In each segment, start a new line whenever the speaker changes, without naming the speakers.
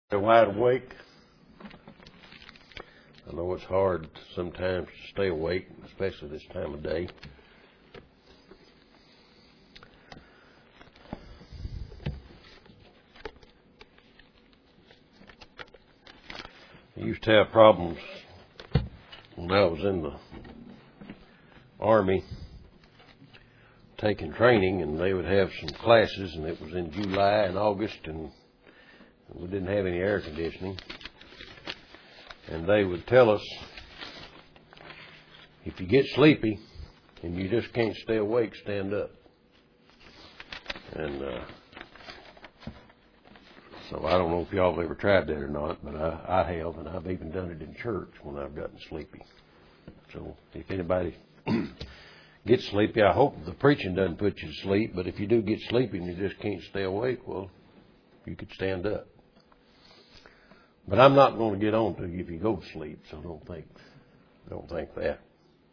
Wide awake. I know it's hard sometimes to stay awake, especially this time of day. I used to have problems when I was in the Army taking training, and they would have some classes, and it was in July and August, and we didn't have any air conditioning. And they would tell us, if you get sleepy and you just can't stay awake, stand up. And so I don't know if y'all have ever tried that or not, but I have, and I've even done it in church when I've gotten sleepy. So if anybody gets sleepy, I hope the preaching doesn't put you to sleep, but if you do get sleepy and you just can't stay awake, well, you could stand up. But I'm not going to get on to you if you go to sleep, so don't think that.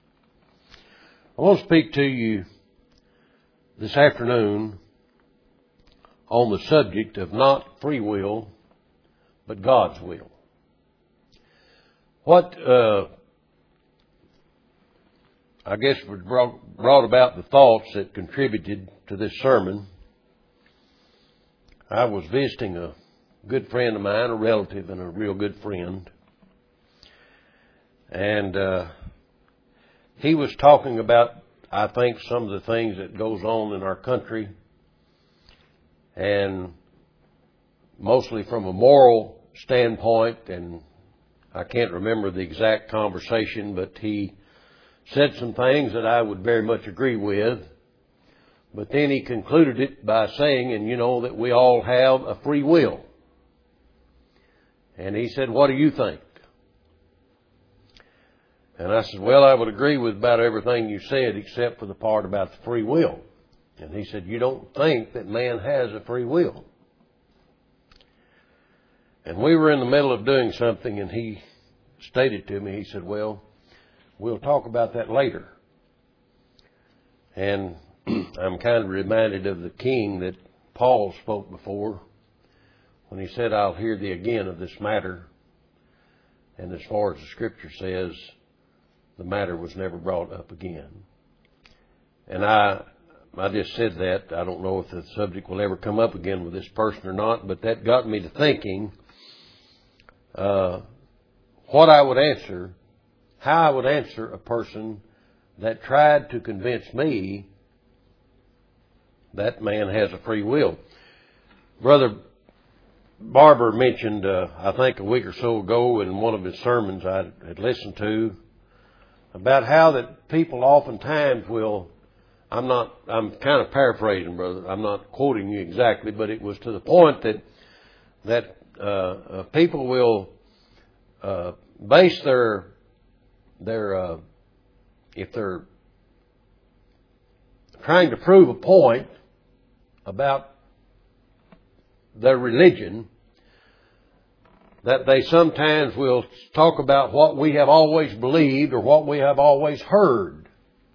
I want to speak to you this afternoon on the subject of not free will, but God's will. What I guess brought about the thoughts that contributed to this sermon. I was visiting a good friend of mine, a relative and a real good friend. And he was talking about, I think, some of the things that goes on in our country, and mostly from a moral standpoint, and I can't remember the exact conversation, but he said some things that I would very much agree with. But then he concluded it by saying, and you know, that we all have a free will. And he said, what do you think? And I said, well, I would agree with about everything you said except for the part about the free will. And he said, you don't think that man has a free will? And we were in the middle of doing something, and he stated to me, he said, well, we'll talk about that later. And I'm kind of reminded of the king that Paul spoke before, when he said, I'll hear thee again of this matter. And as far as the scripture says, the matter was never brought up again. And I just said that. I don't know if the subject will ever come up again with this person or not, but that got me to thinking what I would answer, how I would answer a person that tried to convince me that man has a free will. Brother Barber mentioned, I think a week or so ago in one of his sermons I had listened to, about how that people oftentimes will, I'm kind of paraphrasing, brother, I'm not quoting you exactly, but it was to the point that people will base their if they're trying to prove a point about their religion, that they sometimes will talk about what we have always believed or what we have always heard.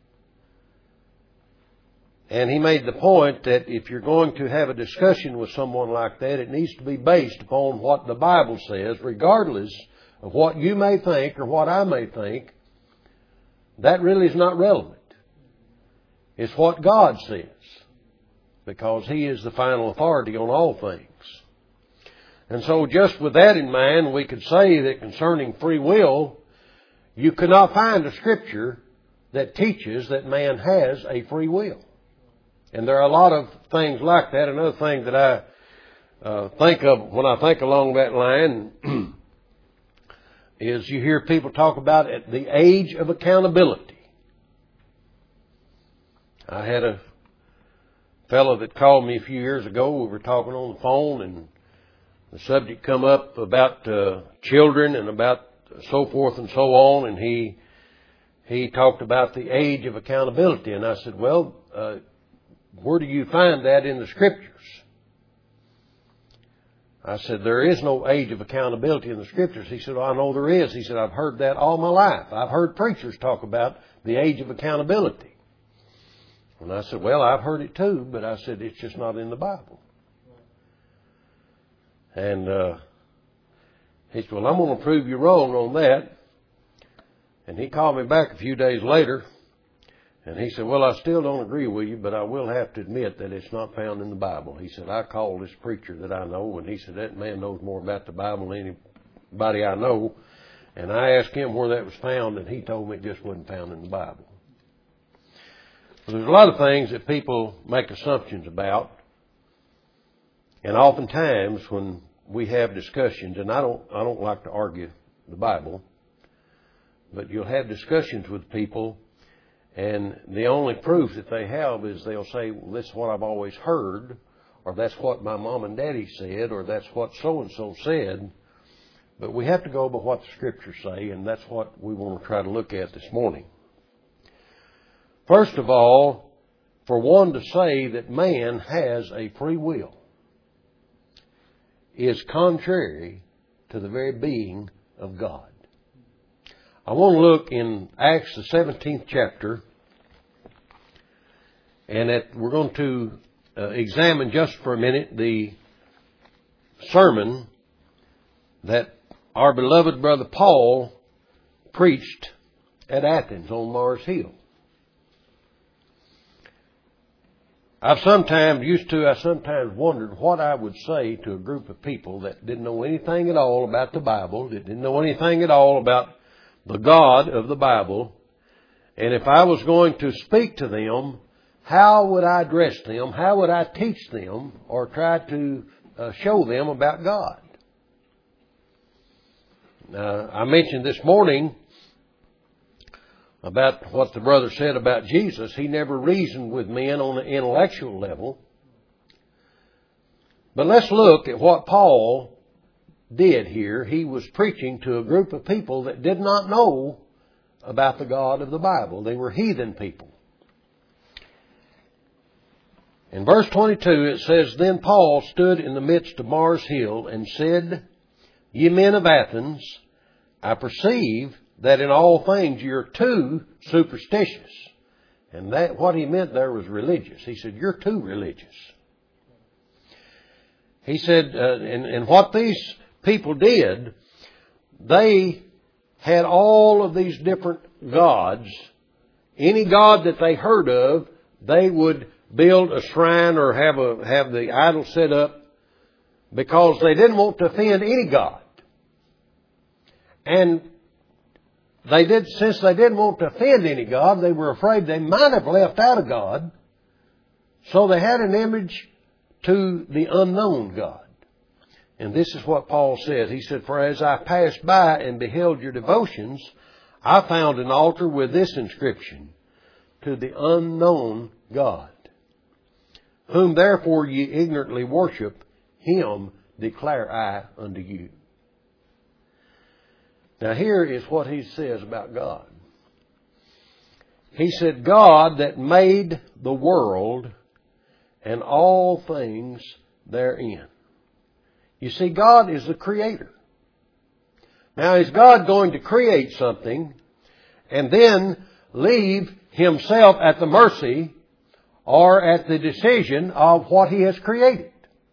And he made the point that if you're going to have a discussion with someone like that, it needs to be based upon what the Bible says, regardless of what you may think or what I may think. That really is not relevant. It's what God says, because He is the final authority on all things. And so just with that in mind, we could say that concerning free will, you cannot find a scripture that teaches that man has a free will. And there are a lot of things like that. Another thing that I think of when I think along that line is you hear people talk about at the age of accountability. I had a fellow that called me a few years ago. We were talking on the phone, and the subject come up about children and about so forth and so on, and he talked about the age of accountability. And I said, well, where do you find that in the scriptures? I said, there is no age of accountability in the scriptures. He said, well, I know there is. He said, I've heard that all my life. I've heard preachers talk about the age of accountability. And I said, well, I've heard it too, but I said, it's just not in the Bible. And He said, well, I'm going to prove you wrong on that. And he called me back a few days later, and he said, well, I still don't agree with you, but I will have to admit that it's not found in the Bible. He said, I called this preacher that I know, and he said, that man knows more about the Bible than anybody I know. And I asked him where that was found, and he told me it just wasn't found in the Bible. Well, there's a lot of things that people make assumptions about. And oftentimes when we have discussions, and I don't like to argue the Bible, but you'll have discussions with people, and the only proof that they have is they'll say, well, this is what I've always heard, or that's what my mom and daddy said, or that's what so-and-so said. But we have to go by what the Scriptures say, and that's what we want to try to look at this morning. First of all, for one to say that man has a free will is contrary to the very being of God. I want to look in Acts the 17th chapter, and we're going to examine just for a minute the sermon that our beloved brother Paul preached at Athens on Mars Hill. I sometimes wondered what I would say to a group of people that didn't know anything at all about the Bible, that didn't know anything at all about the God of the Bible. And if I was going to speak to them, how would I address them? How would I teach them or try to show them about God? I mentioned this morning about what the brother said about Jesus. He never reasoned with men on an intellectual level. But let's look at what Paul did here. He was preaching to a group of people that did not know about the God of the Bible. They were heathen people. In verse 22 it says, Then Paul stood in the midst of Mars Hill and said, Ye men of Athens, I perceive that in all things you're too superstitious. And that what he meant there was religious. He said, you're too religious. He said, and what these people did, they had all of these different gods. Any god that they heard of, they would build a shrine or have the idol set up because they didn't want to offend any god. And since they didn't want to offend any god, they were afraid they might have left out a god. So they had an image to the unknown God. And this is what Paul said. He said, For as I passed by and beheld your devotions, I found an altar with this inscription, To the unknown God. Whom therefore ye ignorantly worship, him declare I unto you. Now here is what he says about God. He said, God that made the world and all things therein. You see, God is the creator. Now, is God going to create something and then leave himself at the mercy or at the decision of what he has created?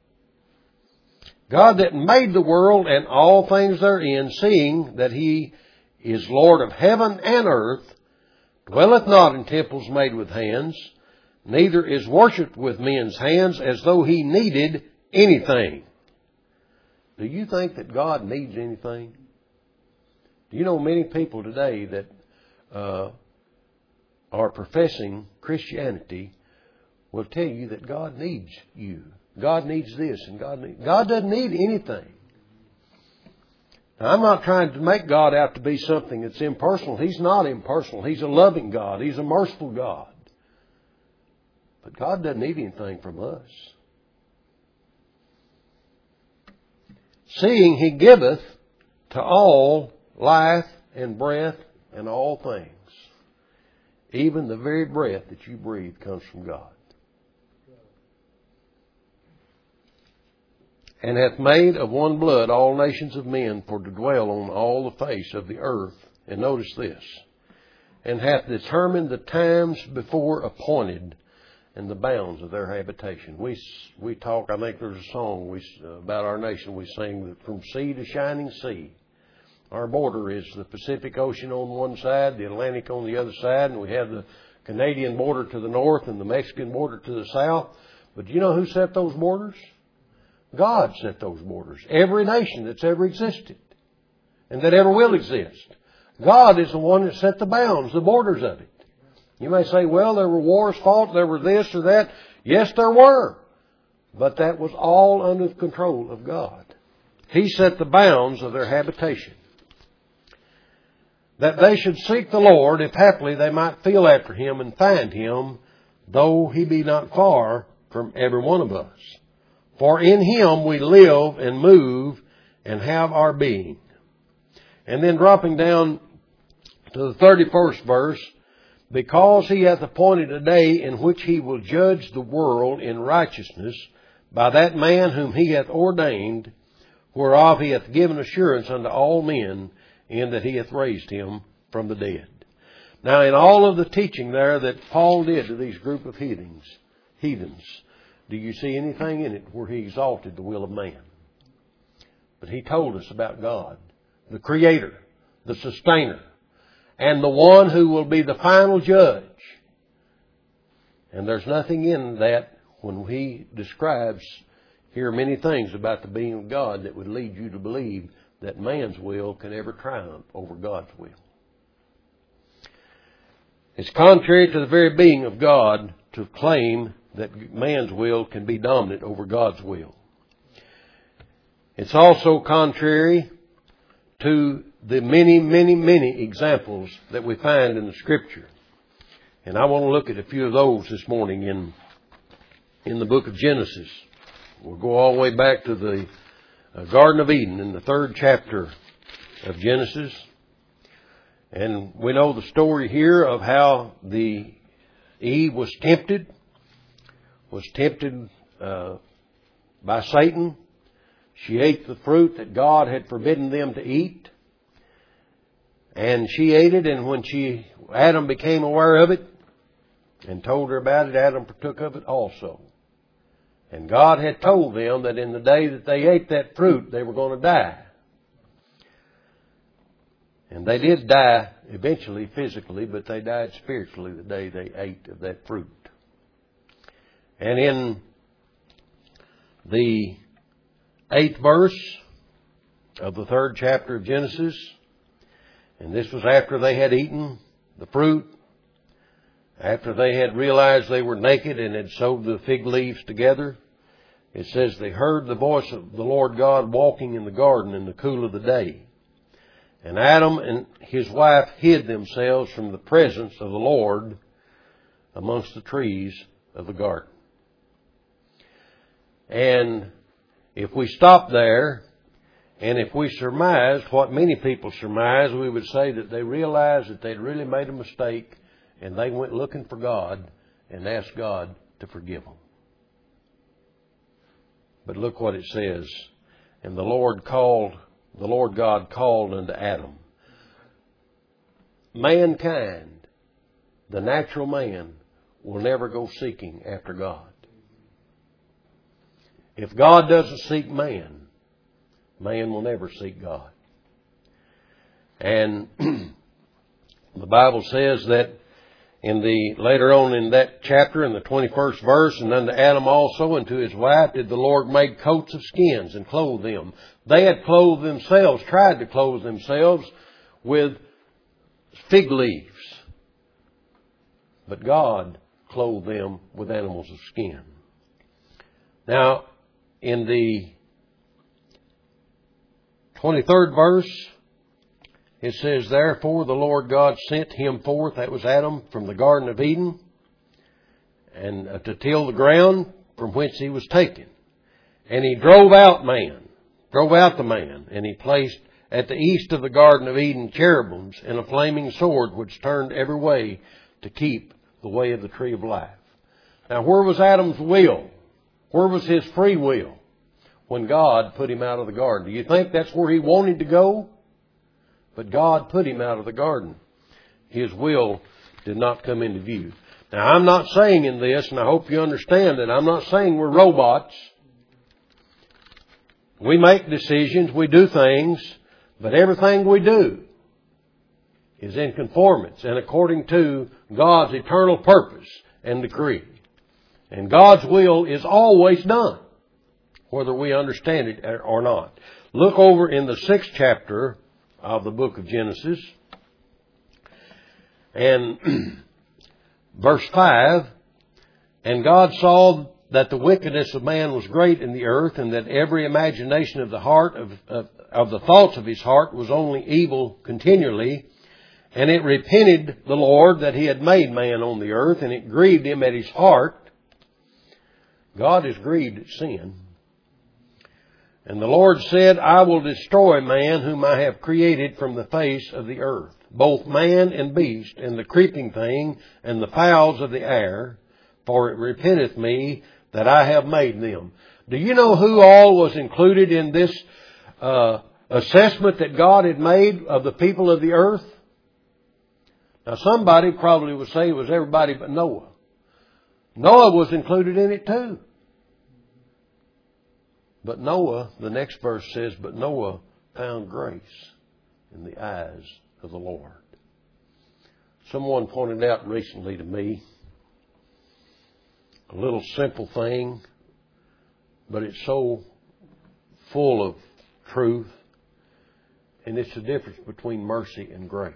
God that made the world and all things therein, seeing that he is Lord of heaven and earth, dwelleth not in temples made with hands, neither is worshipped with men's hands as though he needed anything. Do you think that God needs anything? Do you know many people today that are professing Christianity will tell you that God needs you. God needs this and God doesn't need anything. Now, I'm not trying to make God out to be something that's impersonal. He's not impersonal. He's a loving God. He's a merciful God. But God doesn't need anything from us. Seeing he giveth to all life and breath and all things. Even the very breath that you breathe comes from God. And hath made of one blood all nations of men for to dwell on all the face of the earth. And notice this. And hath determined the times before appointed and the bounds of their habitation. We talk, I think there's a song about our nation. We sing that from sea to shining sea. Our border is the Pacific Ocean on one side, the Atlantic on the other side, and we have the Canadian border to the north and the Mexican border to the south. But do you know who set those borders? God set those borders. Every nation that's ever existed and that ever will exist. God is the one that set the bounds, the borders of it. You may say, well, there were wars fought, there were this or that. Yes, there were. But that was all under the control of God. He set the bounds of their habitation. That they should seek the Lord, if haply they might feel after Him and find Him, though He be not far from every one of us. For in Him we live and move and have our being. And then dropping down to the 31st verse, because He hath appointed a day in which He will judge the world in righteousness by that man whom He hath ordained, whereof He hath given assurance unto all men, in that He hath raised Him from the dead. Now, in all of the teaching there that Paul did to these group of heathens, do you see anything in it where he exalted the will of man? But he told us about God, the Creator, the Sustainer, and the one who will be the final judge. And there's nothing in that when he describes here many things about the being of God that would lead you to believe that man's will can ever triumph over God's will. It's contrary to the very being of God to claim that man's will can be dominant over God's will. It's also contrary to the many, many, many examples that we find in the Scripture. And I want to look at a few of those this morning in the book of Genesis. We'll go all the way back to the Garden of Eden in the 3rd chapter of Genesis. And we know the story here of how Eve was tempted by Satan. She ate the fruit that God had forbidden them to eat. And she ate it, and when Adam became aware of it and told her about it, Adam partook of it also. And God had told them that in the day that they ate that fruit, they were going to die. And they did die eventually physically, but they died spiritually the day they ate of that fruit. And in the 8th verse of the 3rd chapter of Genesis, and this was after they had eaten the fruit, after they had realized they were naked and had sewed the fig leaves together, it says they heard the voice of the Lord God walking in the garden in the cool of the day. And Adam and his wife hid themselves from the presence of the Lord amongst the trees of the garden. And if we stop there, and if we surmise what many people surmise, we would say that they realized that they'd really made a mistake, and they went looking for God and asked God to forgive them. But look what it says. And the Lord God called unto Adam. Mankind, the natural man, will never go seeking after God. If God doesn't seek man, man will never seek God. And the Bible says that later on in that chapter, in the 21st verse, and unto Adam also and to his wife did the Lord make coats of skins and clothe them. They had clothed themselves, tried to clothe themselves with fig leaves. But God clothed them with animals of skin. Now, in the 23rd verse, it says, therefore the Lord God sent him forth, that was Adam, from the Garden of Eden, and to till the ground from whence he was taken. And he drove out the man, and he placed at the east of the Garden of Eden cherubims and a flaming sword which turned every way to keep the way of the tree of life. Now, where was Adam's will? Where was his free will when God put him out of the garden? Do you think that's where he wanted to go? But God put him out of the garden. His will did not come into view. Now, I'm not saying in this, and I hope you understand that, I'm not saying we're robots. We make decisions, we do things, but everything we do is in conformance and according to God's eternal purpose and decree. And God's will is always done, whether we understand it or not. Look over in the 6th chapter of the book of Genesis, and verse 5, and God saw that the wickedness of man was great in the earth, and that every imagination of the heart of the thoughts of his heart was only evil continually. And it repented the Lord that he had made man on the earth, and it grieved him at his heart. God is grieved at sin. And the Lord said, I will destroy man whom I have created from the face of the earth, both man and beast, and the creeping thing, and the fowls of the air, for it repenteth me that I have made them. Do you know who all was included in this assessment that God had made of the people of the earth? Now, somebody probably would say it was everybody but Noah. Noah was included in it too. But Noah, the next verse says, but Noah found grace in the eyes of the Lord. Someone pointed out recently to me a little simple thing, but it's so full of truth, and it's the difference between mercy and grace.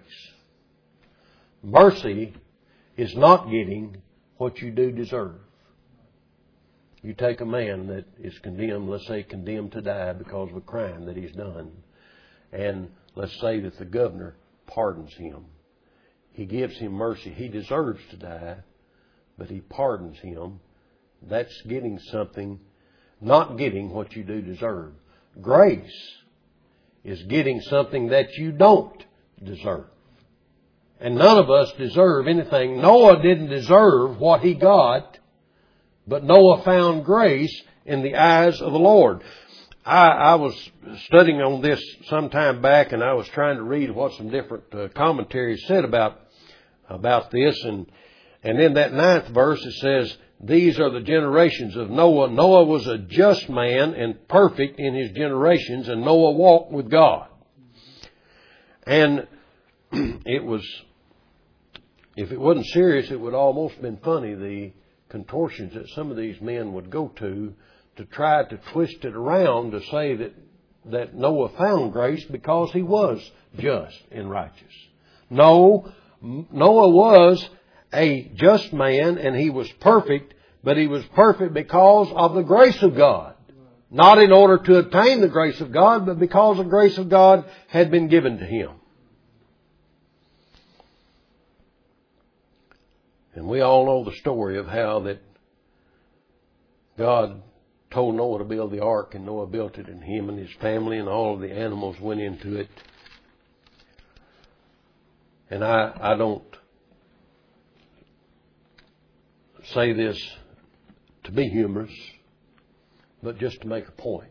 Mercy is not getting what you do deserve. You take a man that is condemned, let's say condemned to die because of a crime that he's done, and let's say that the governor pardons him. He gives him mercy. He deserves to die, but he pardons him. That's getting something, not getting what you do deserve. Grace is getting something that you don't deserve. And none of us deserve anything. Noah didn't deserve what he got, but Noah found grace in the eyes of the Lord. I was studying on this some time back, and I was trying to read what some different commentaries said about this. And in that 9th verse it says, these are the generations of Noah. Noah was a just man and perfect in his generations, and Noah walked with God. And it was, if it wasn't serious, it would almost have been funny, the contortions that some of these men would go to try to twist it around to say that Noah found grace because he was just and righteous. No, Noah was a just man and he was perfect, but he was perfect because of the grace of God. Not in order to attain the grace of God, but because the grace of God had been given to him. And we all know the story of how that God told Noah to build the ark, and Noah built it, and him and his family and all of the animals went into it. And I don't say this to be humorous, but just to make a point.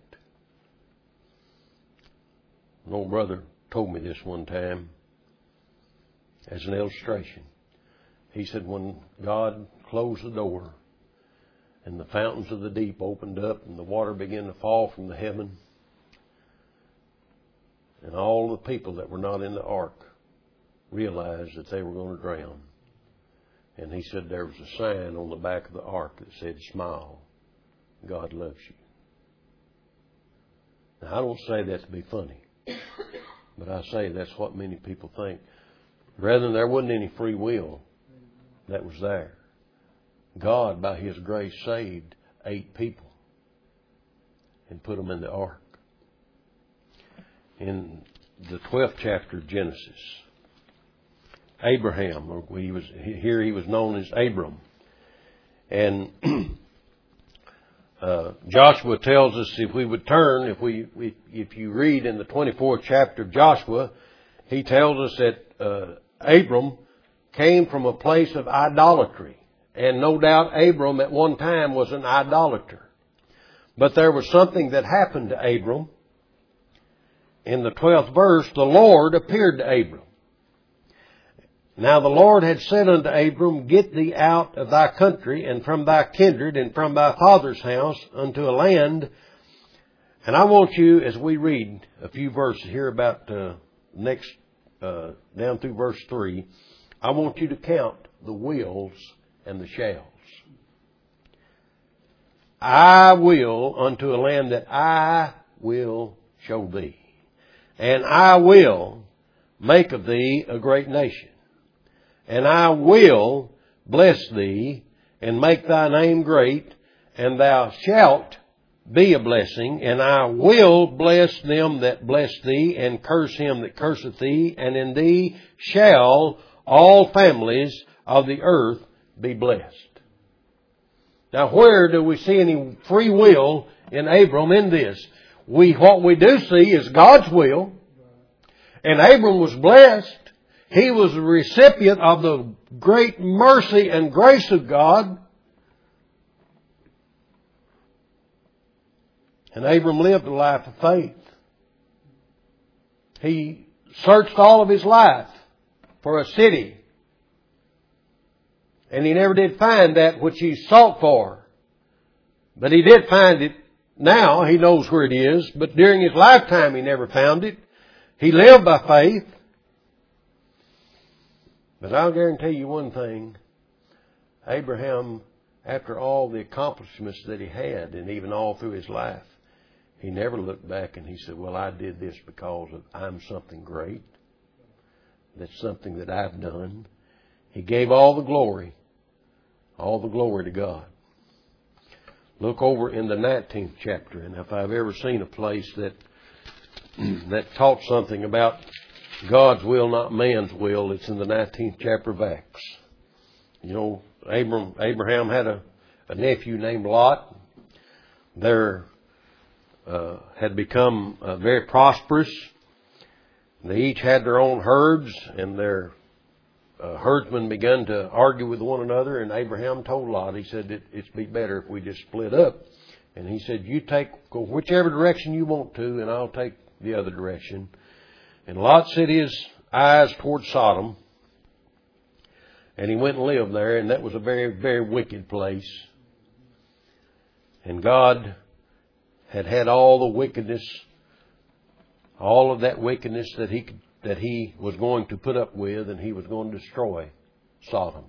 An old brother told me this one time as an illustration. He said when God closed the door and the fountains of the deep opened up and the water began to fall from the heaven, and all the people that were not in the ark realized that they were going to drown. And he said there was a sign on the back of the ark that said, smile, God loves you. Now, I don't say that to be funny, but I say that's what many people think. Brethren, there wasn't any free will that was there. God, by His grace, saved 8 people and put them in the ark. In the 12th chapter of Genesis, Abraham, he was known as Abram. And Joshua tells us if we would turn, if you read in the 24th chapter of Joshua, he tells us that Abram came from a place of idolatry. And no doubt Abram at one time was an idolater. But there was something that happened to Abram. In the 12th verse, the Lord appeared to Abram. Now the Lord had said unto Abram, Get thee out of thy country, and from thy kindred, and from thy father's house, unto a land. And I want you, as we read a few verses here about next, down through verse 3, I want you to count the wills and the shalls. I will unto a land that I will show thee. And I will make of thee a great nation. And I will bless thee and make thy name great, and thou shalt be a blessing. And I will bless them that bless thee, and curse him that curseth thee. And in thee shall all families of the earth be blessed. Now, where do we see any free will in Abram in this? What we do see is God's will. And Abram was blessed. He was a recipient of the great mercy and grace of God. And Abram lived a life of faith. He searched all of his life for a city. And he never did find that which he sought for. But he did find it now. He knows where it is. But during his lifetime he never found it. He lived by faith. But I'll guarantee you one thing. Abraham, after all the accomplishments that he had, and even all through his life, he never looked back and he said, well, I did this because I'm something great. That's something that I've done. He gave all the glory to God. Look over in the 19th chapter, and if I've ever seen a place that taught something about God's will, not man's will, it's in the 19th chapter of Acts. You know, Abraham had a nephew named Lot. There had become very prosperous. They each had their own herds, and their herdsmen began to argue with one another. And Abraham told Lot, he said, it'd be better if we just split up. And he said, you go whichever direction you want to, and I'll take the other direction. And Lot set his eyes toward Sodom, and he went and lived there, and that was a very, very wicked place. And God had all the wickedness, all of that wickedness that he was going to put up with, and he was going to destroy Sodom.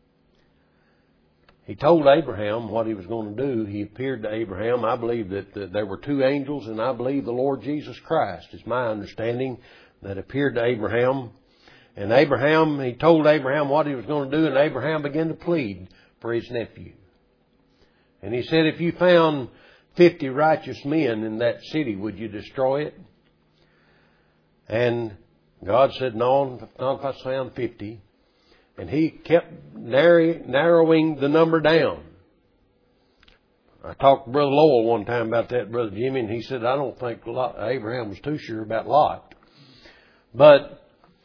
He told Abraham what he was going to do. He appeared to Abraham. I believe that there were two angels, and I believe the Lord Jesus Christ is my understanding, that appeared to Abraham. And he told Abraham what he was going to do, and Abraham began to plead for his nephew. And he said, if you found 50 righteous men in that city, would you destroy it? And God said, no, not if I found 50. And he kept narrowing the number down. I talked to Brother Lowell one time about that, Brother Jimmy, and he said, I don't think Abraham was too sure about Lot. But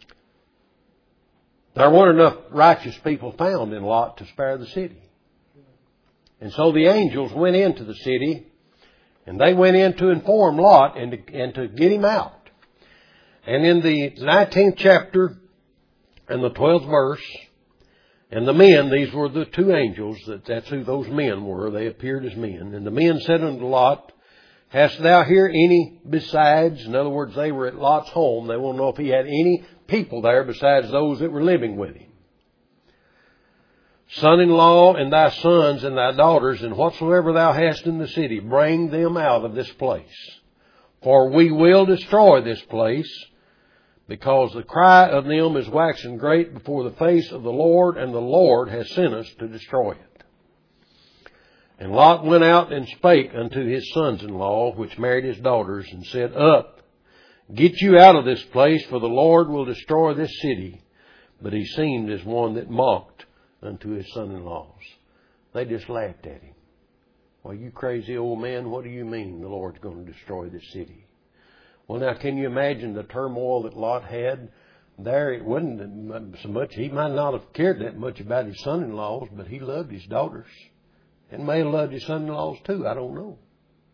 there weren't enough righteous people found in Lot to spare the city. And so the angels went into the city, and they went in to inform Lot and to get him out. And in the 19th chapter and the 12th verse, and the men, these were the two angels, that's who those men were. They appeared as men. And the men said unto Lot, hast thou here any besides? In other words, they were at Lot's home. They want to know if he had any people there besides those that were living with him. Son-in-law and thy sons and thy daughters, and whatsoever thou hast in the city, bring them out of this place. For we will destroy this place, because the cry of them is waxing great before the face of the Lord, and the Lord has sent us to destroy it. And Lot went out and spake unto his sons-in-law, which married his daughters, and said, Up, get you out of this place, for the Lord will destroy this city. But he seemed as one that mocked unto his son-in-laws. They just laughed at him. Well, you crazy old man, what do you mean the Lord's going to destroy this city? Well, now, can you imagine the turmoil that Lot had there? It wasn't so much. He might not have cared that much about his son-in-laws, but he loved his daughters. And may have loved his son-in-laws too. I don't know.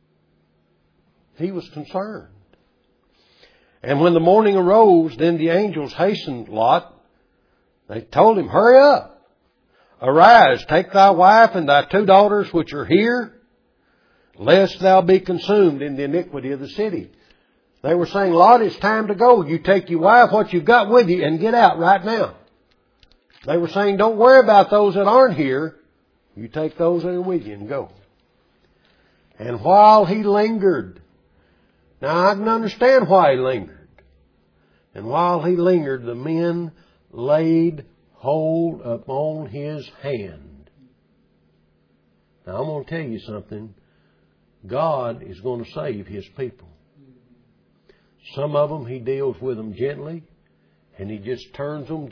He was concerned. And when the morning arose, then the angels hastened Lot They told him, hurry up. Arise, take thy wife and thy 2 daughters which are here, lest thou be consumed in the iniquity of the city. They were saying, Lot, it's time to go. You take your wife, what you've got with you, and get out right now. They were saying, don't worry about those that aren't here. You take those that are with you and go. And while he lingered, now I can understand why he lingered. And while he lingered, the men laid hold upon his hand. Now I'm going to tell you something. God is going to save His people. Some of them He deals with them gently, and He just turns them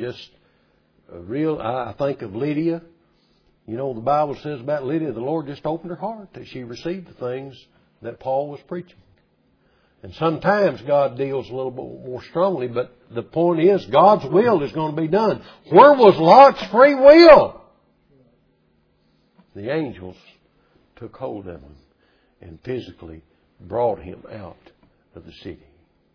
I think of Lydia. You know, the Bible says about Lydia, the Lord just opened her heart that she received the things that Paul was preaching. And sometimes God deals a little bit more strongly, but the point is God's will is going to be done. Where was Lot's free will? The angels took hold of him and physically brought him out of the city.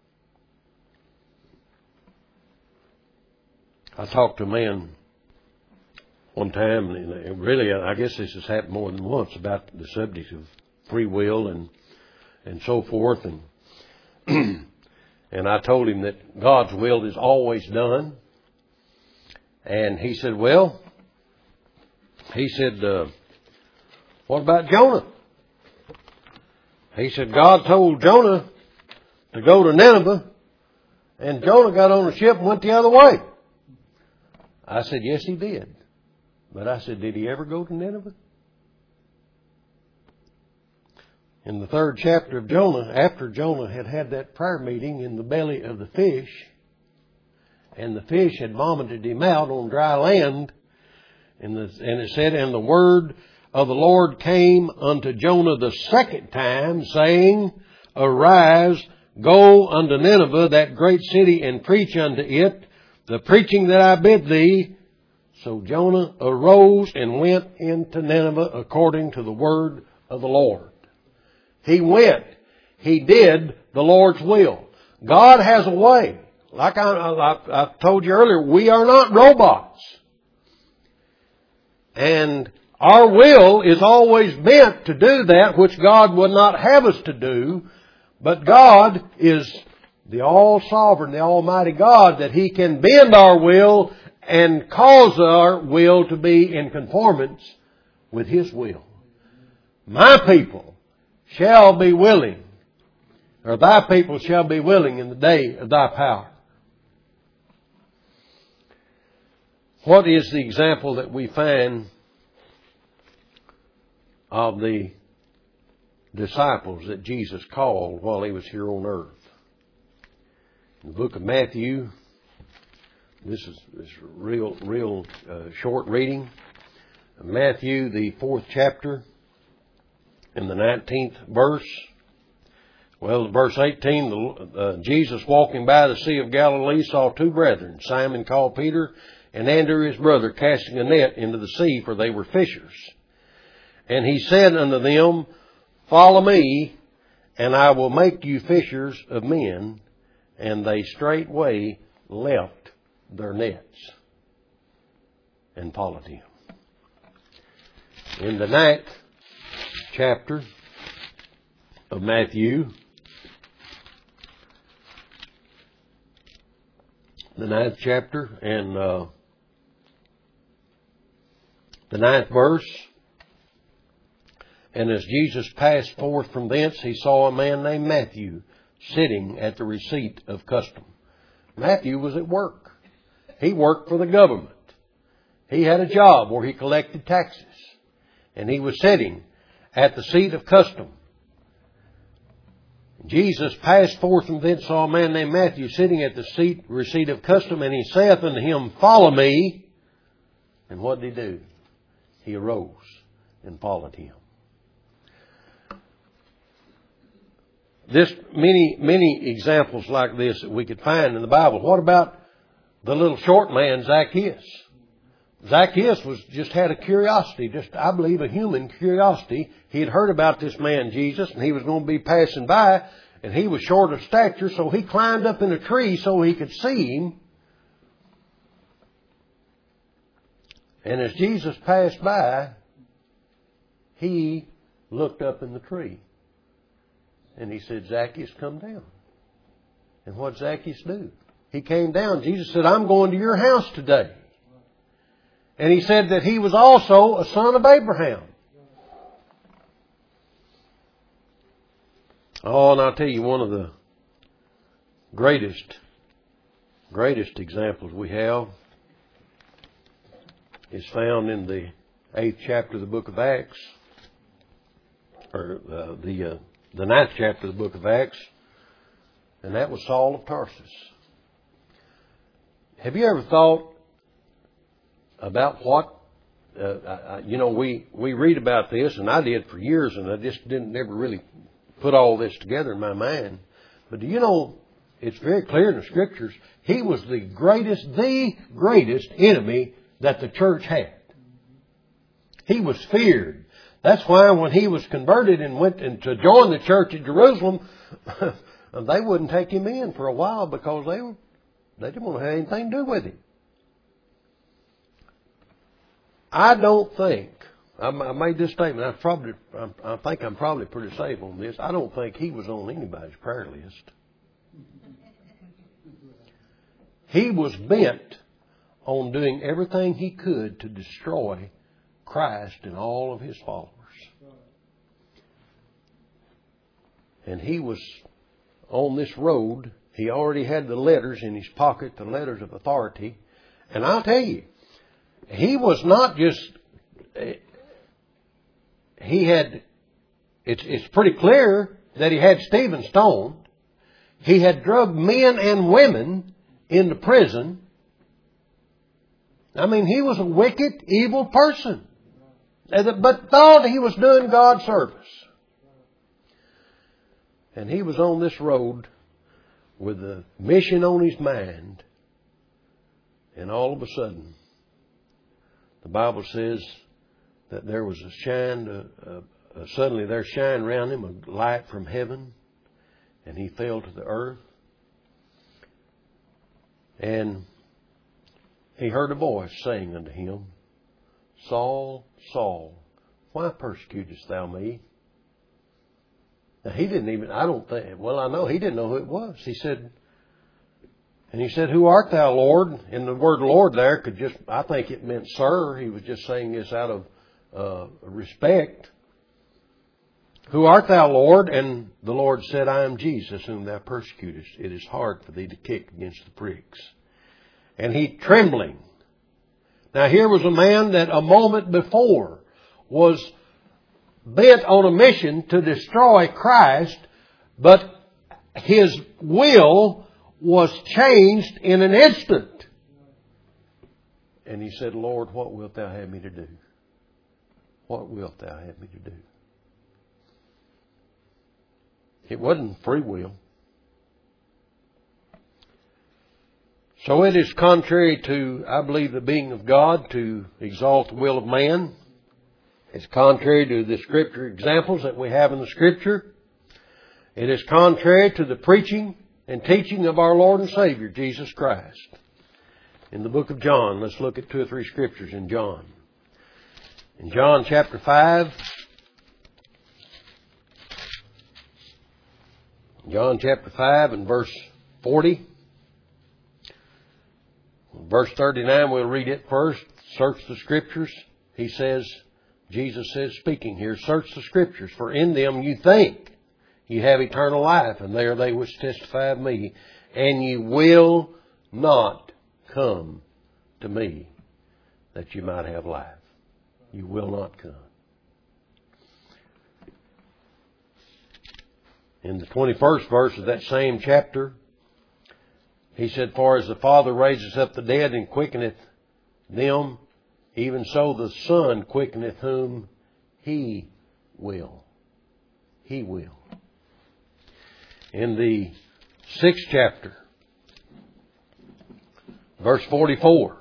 I talked to a man one time, and really, I guess this has happened more than once, about the subject of free will and so forth. And and I told him that God's will is always done. And he said, what about Jonah? He said, God told Jonah to go to Nineveh, and Jonah got on a ship and went the other way. I said, yes, he did. But I said, did he ever go to Nineveh? In the 3rd chapter of Jonah, after Jonah had that prayer meeting in the belly of the fish, and the fish had vomited him out on dry land, and it said, and the word of the Lord came unto Jonah the 2nd time, saying, Arise, go unto Nineveh, that great city, and preach unto it the preaching that I bid thee. So Jonah arose and went into Nineveh according to the word of the Lord. He went. He did the Lord's will. God has a way. Like I told you earlier, we are not robots. And our will is always meant to do that which God would not have us to do. But God is the all-sovereign, the almighty God, that He can bend our will and cause our will to be in conformance with His will. My people shall be willing, or thy people shall be willing in the day of thy power. What is the example that we find of the disciples that Jesus called while He was here on earth? In the book of Matthew, this is real short reading. Matthew, the 4th chapter, in the 19th verse. Well, verse 18, Jesus walking by the Sea of Galilee saw 2 brethren, Simon called Peter, and Andrew his brother, casting a net into the sea, for they were fishers. And He said unto them, Follow me, and I will make you fishers of men. And they straightway left their nets and followed Him. In the 9th chapter of Matthew, the 9th chapter and the 9th verse, and as Jesus passed forth from thence, He saw a man named Matthew sitting at the receipt of custom. Matthew was at work. He worked for the government. He had a job where he collected taxes. And he was sitting at the seat of custom. Jesus passed forth from thence, saw a man named Matthew sitting at the receipt of custom, and He saith unto him, Follow me. And what did He do? He arose and followed Him. There's many examples like this that we could find in the Bible. What about the little short man, Zacchaeus? Zacchaeus had a curiosity, I believe a human curiosity. He had heard about this man Jesus, and he was going to be passing by, and he was short of stature, so he climbed up in a tree so he could see Him. And as Jesus passed by, he looked up in the tree. And he said, Zacchaeus, come down. And what did Zacchaeus do? He came down. Jesus said, I'm going to your house today. And he said that he was also a son of Abraham. Oh, and I'll tell you, one of the greatest examples we have is found in the 8th chapter of the book of Acts, or the 9th chapter of the book of Acts, and that was Saul of Tarsus. Have you ever thought about what, we read about this, and I did for years, and I just never really put all this together in my mind. But do you know, it's very clear in the Scriptures, he was the greatest enemy that the church had. He was feared. That's why when he was converted and went to join the church at Jerusalem, they wouldn't take him in for a while because they didn't want to have anything to do with him. I don't think, I made this statement, I think I'm probably pretty safe on this. I don't think he was on anybody's prayer list. He was bent on doing everything he could to destroy Christ and all of his followers. And he was on this road. He already had the letters in his pocket, the letters of authority. And I'll tell you, he was not just, it's pretty clear that he had Stephen stoned. He had drugged men and women into prison. I mean, he was a wicked, evil person, but thought he was doing God's service. And he was on this road with a mission on his mind. And all of a sudden, the Bible says that there was a shine, suddenly there shined around him a light from heaven, and he fell to the earth. And he heard a voice saying unto him, Saul, Saul, why persecutest thou me? Now he didn't even, I know he didn't know who it was. He said, who art thou, Lord? And the word Lord there I think it meant sir. He was just saying this out of respect. Who art thou, Lord? And the Lord said, I am Jesus whom thou persecutest. It is hard for thee to kick against the pricks. And he trembling. Now here was a man that a moment before was bent on a mission to destroy Christ, but his will was changed in an instant. And he said, Lord, what wilt thou have me to do? What wilt thou have me to do? It wasn't free will. So it is contrary to, I believe, the being of God to exalt the will of man. It's contrary to the Scripture examples that we have in the Scripture. It is contrary to the preaching and teaching of our Lord and Savior, Jesus Christ. In the book of John, let's look at 2 or 3 Scriptures in John. In John chapter 5, John chapter 5 and verse 40. Verse 39, we'll read it first. Search the Scriptures. Jesus says, speaking here, search the Scriptures, for in them you think you have eternal life, and they are they which testify of me, and you will not come to me that you might have life. You will not come. In the 21st verse of that same chapter, he said, for as the Father raises up the dead and quickeneth them, even so the Son quickeneth whom He will. He will. In the 6th chapter, verse 44,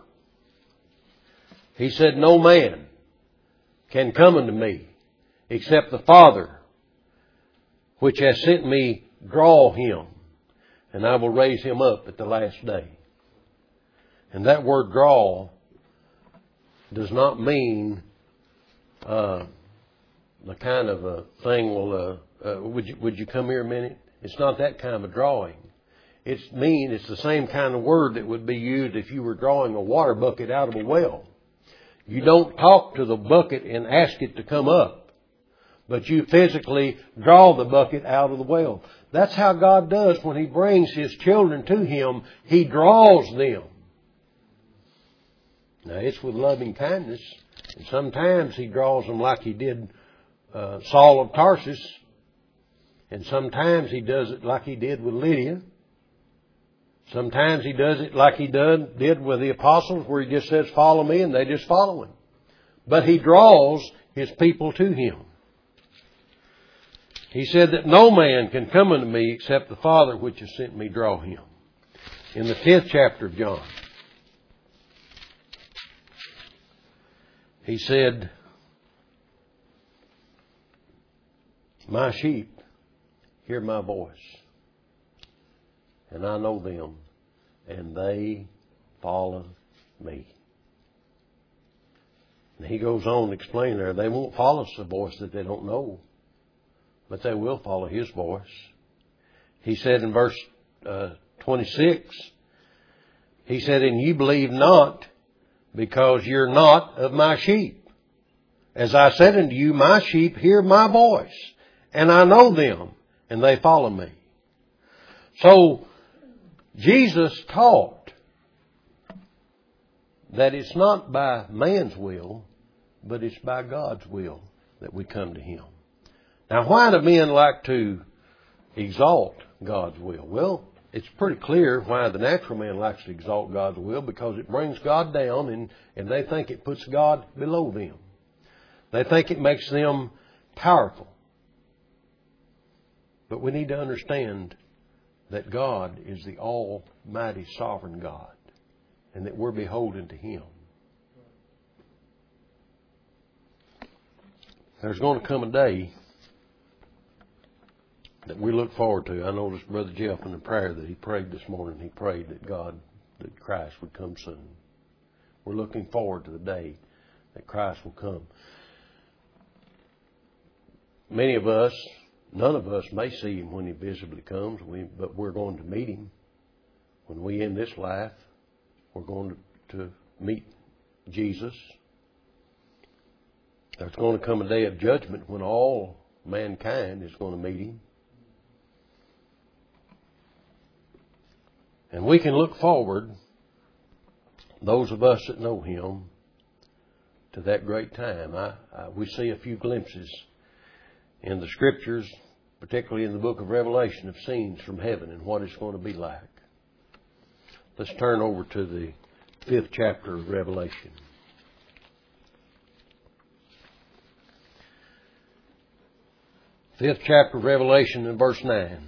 he said, no man can come unto me except the Father which hath sent me draw him, and I will raise him up at the last day. And that word draw does not mean the kind of a thing, would you come here a minute? It's not that kind of a drawing. It's the same kind of word that would be used if you were drawing a water bucket out of a well. You don't talk to the bucket and ask it to come up, but you physically draw the bucket out of the well. That's how God does when He brings His children to Him. He draws them. Now, it's with loving kindness. And sometimes He draws them like He did Saul of Tarsus. And sometimes He does it like He did with Lydia. Sometimes He does it like He did with the apostles, where He just says, follow me, and they just follow Him. But He draws His people to Him. He said that no man can come unto me except the Father which has sent me draw him. In the 10th chapter of John, He said, my sheep hear my voice, and I know them, and they follow me. And He goes on to explain there, they won't follow a voice that they don't know, but they will follow His voice. He said in verse 26, He said, and ye believe not, because you're not of my sheep. As I said unto you, my sheep hear my voice, and I know them, and they follow me. So, Jesus taught that it's not by man's will, but it's by God's will that we come to Him. Now, why do men like to exalt God's will? Well, it's pretty clear why the natural man likes to exalt God's will, because it brings God down, and they think it puts God below them. They think it makes them powerful. But we need to understand that God is the almighty sovereign God, and that we're beholden to Him. There's going to come a day that we look forward to. I noticed Brother Jeff in the prayer that he prayed this morning. He prayed that that Christ would come soon. We're looking forward to the day that Christ will come. Many of us, none of us may see Him when He visibly comes, but we're going to meet Him. When we end this life, we're going to meet Jesus. There's going to come a day of judgment when all mankind is going to meet Him. And we can look forward, those of us that know Him, to that great time. We see a few glimpses in the Scriptures, particularly in the book of Revelation, of scenes from heaven and what it's going to be like. Let's turn over to the 5th chapter of Revelation. Fifth chapter of Revelation and verse 9.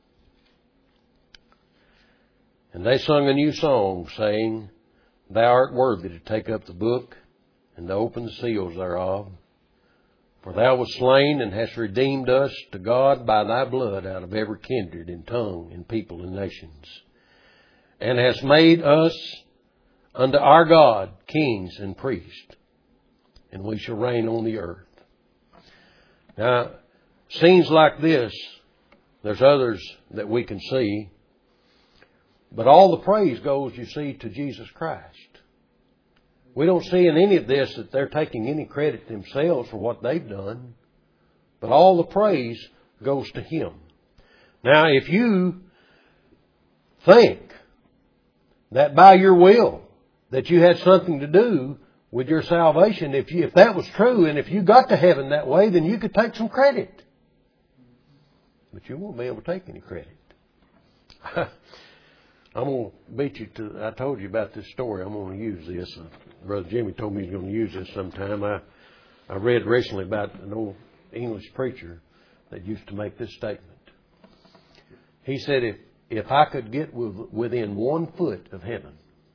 And they sung a new song, saying, Thou art worthy to take up the book and to open the seals thereof. For Thou wast slain and hast redeemed us to God by Thy blood out of every kindred and tongue and people and nations, and hast made us unto our God kings and priests, and we shall reign on the earth. Now, scenes like this, there's others that we can see, but all the praise goes, you see, to Jesus Christ. We don't see in any of this that they're taking any credit themselves for what they've done, but all the praise goes to Him. Now, if you think that by your will that you had something to do with your salvation, if that was true, and if you got to heaven that way, then you could take some credit. But you won't be able to take any credit. I'm going to beat you to, I told you about this story. I'm going to use this. Brother Jimmy told me he's going to use this sometime. I read recently about an old English preacher that used to make this statement. He said, if I could get within 1 foot of heaven,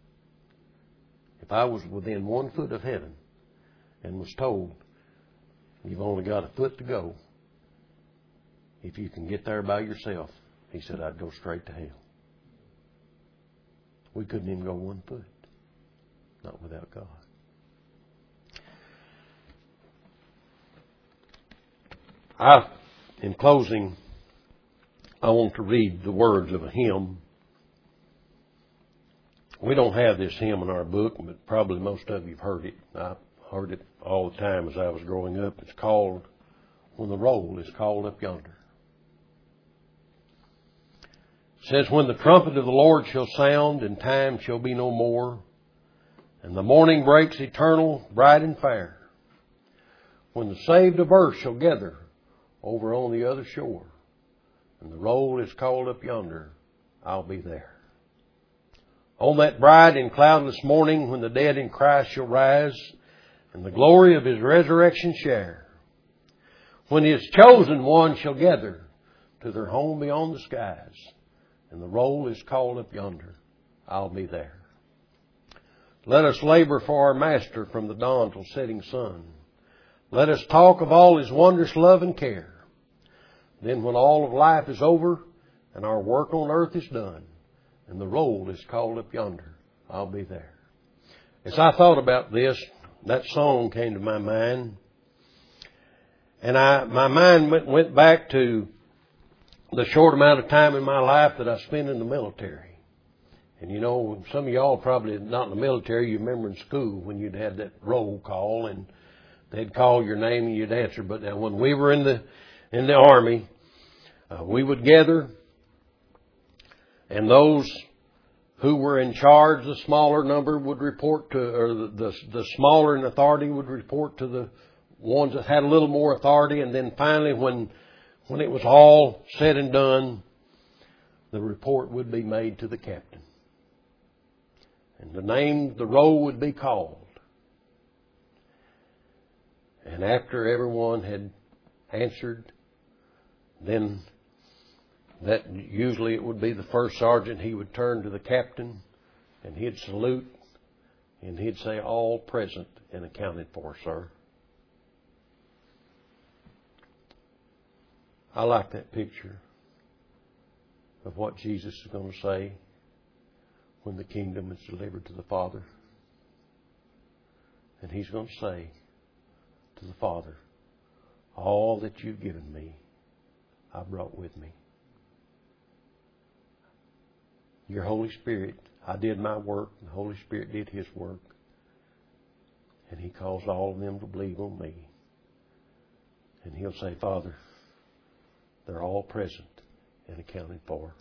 if I was within 1 foot of heaven and was told, you've only got a foot to go, if you can get there by yourself, he said, I'd go straight to hell. We couldn't even go 1 foot, not without God. In closing, I want to read the words of a hymn. We don't have this hymn in our book, but probably most of you have heard it. I heard it all the time as I was growing up. It's called When the Roll is Called Up Yonder. It says, when the trumpet of the Lord shall sound, and time shall be no more, and the morning breaks eternal, bright and fair, when the saved of earth shall gather over on the other shore, and the roll is called up yonder, I'll be there. On that bright and cloudless morning, when the dead in Christ shall rise, and the glory of His resurrection share, when His chosen ones shall gather to their home beyond the skies, and the roll is called up yonder, I'll be there. Let us labor for our Master from the dawn till setting sun. Let us talk of all His wondrous love and care. Then when all of life is over and our work on earth is done, and the roll is called up yonder, I'll be there. As I thought about this, that song came to my mind. And my mind went back to the short amount of time in my life that I spent in the military. And you know, some of y'all probably not in the military, you remember in school when you'd had that roll call and they'd call your name and you'd answer. But now when we were in the Army, we would gather, and those who were in charge, the smaller number would report to, or the smaller in authority would report to the ones that had a little more authority. And then finally, when it was all said and done, the report would be made to the captain. And the roll would be called. And after everyone had answered, then that usually it would be the first sergeant. He would turn to the captain and he'd salute and he'd say, all present and accounted for, sir. I like that picture of what Jesus is going to say when the kingdom is delivered to the Father. And He's going to say to the Father, all that you've given me, I brought with me. Your Holy Spirit, I did my work, and the Holy Spirit did His work. And He caused all of them to believe on me. And He'll say, Father, they're all present and accounted for.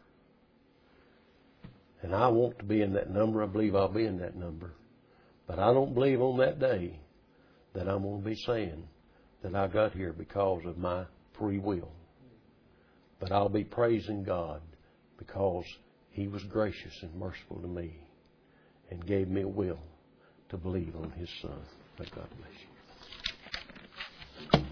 And I want to be in that number. I believe I'll be in that number. But I don't believe on that day that I'm going to be saying that I got here because of my free will. But I'll be praising God because He was gracious and merciful to me and gave me a will to believe on His Son. May God bless you.